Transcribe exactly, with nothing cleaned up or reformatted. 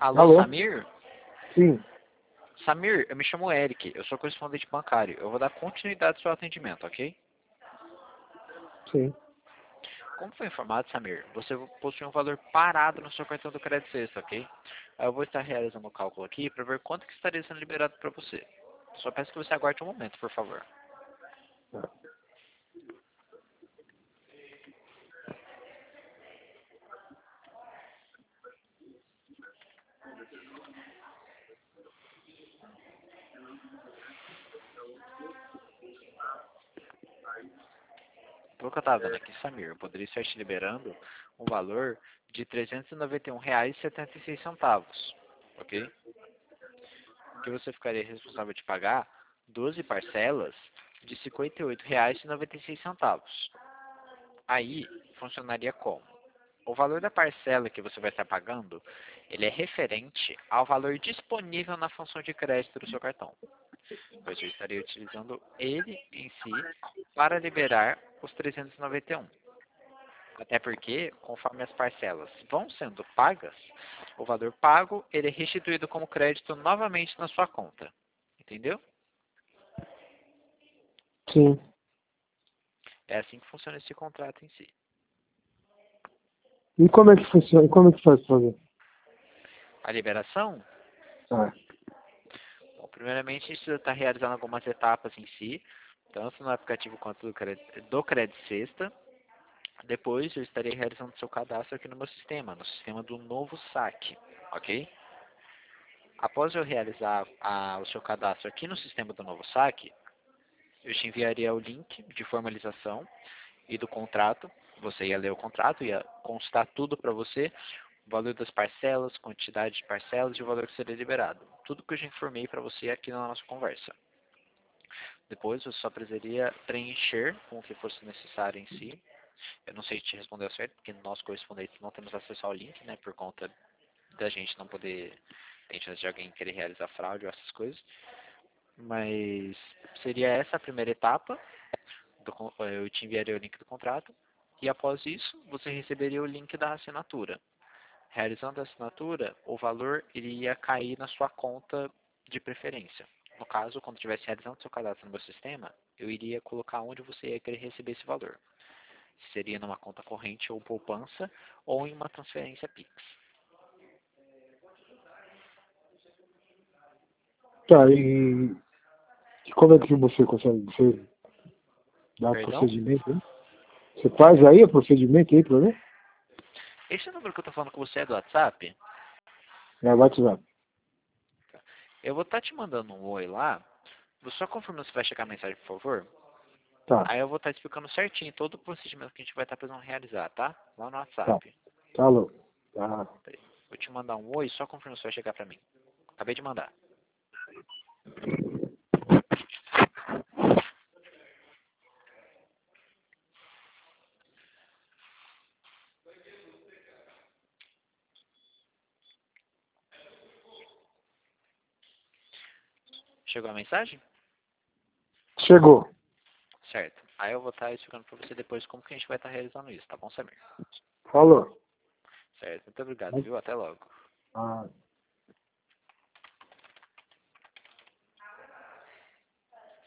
Alô, Alô? Samir? Sim, Samir, eu me chamo Eric, eu sou correspondente bancário. Eu vou dar continuidade ao seu atendimento, ok? sim. Como foi informado, Samir, você possui um valor parado no seu cartão do crédito sexta, ok? Aí eu vou estar realizando o cálculo aqui para ver quanto que estaria sendo liberado para você. Só peço que você aguarde um momento, por favor. Pelo que eu estava vendo aqui, Samir, eu poderia estar te liberando um valor de trezentos e noventa e um reais e setenta e seis centavos, ok? Que você ficaria responsável de pagar doze parcelas de cinquenta e oito reais e noventa e seis centavos. Aí funcionaria como? O valor da parcela que você vai estar pagando, ele é referente ao valor disponível na função de crédito do seu cartão. Pois eu estaria utilizando ele em si para liberar os trezentos e noventa e um. Até porque, conforme as parcelas vão sendo pagas, o valor pago ele é restituído como crédito novamente na sua conta. Entendeu? Sim. É assim que funciona esse contrato em si. E como é que funciona? Como é que faz pra fazer? A liberação, Ah, bom, primeiramente a gente precisa estar realizando algumas etapas em si, tanto no aplicativo quanto do crédito, do crédito sexta. Depois eu estarei realizando seu cadastro aqui no meu sistema, no sistema do novo saque, ok? Após eu realizar a, o seu cadastro aqui no sistema do novo saque, eu te enviaria o link de formalização e do contrato. Você ia ler o contrato, ia constar tudo para você, o valor das parcelas, quantidade de parcelas e o valor que seria liberado. Tudo que eu já informei para você aqui na nossa conversa. Depois você só precisaria preencher com o que fosse necessário em si. Eu não sei te responder certo, porque nós correspondentes não temos acesso ao link, né, por conta da gente não poder, tem chance de alguém querer realizar fraude ou essas coisas. Mas seria essa a primeira etapa. Do, eu te enviaria o link do contrato. E após isso, você receberia o link da assinatura. Realizando a assinatura, o valor iria cair na sua conta de preferência. No caso, quando estivesse realizando seu cadastro no meu sistema, eu iria colocar onde você ia querer receber esse valor. Seria numa conta corrente ou poupança, ou em uma transferência Pix. tá, e, e como é que você consegue? Você dá Perdão? procedimento aí? Você faz aí o procedimento aí pra mim? Esse número que eu estou falando com você é do WhatsApp? É WhatsApp. Eu vou estar te mandando um oi lá. Você só confirma se vai chegar a mensagem, por favor? Tá, Aí eu vou estar explicando certinho todo o procedimento que a gente vai estar precisando realizar, tá? Lá no tá. WhatsApp. Tá louco. Tá. Peraí. Vou te mandar um oi, só confirma se vai chegar pra mim. Acabei de mandar. Chegou a mensagem? Chegou. Certo. Aí eu vou estar explicando pra você depois como que a gente vai estar realizando isso, tá bom, Samir? Falou. Certo. Muito obrigado, viu? Até logo. Ah.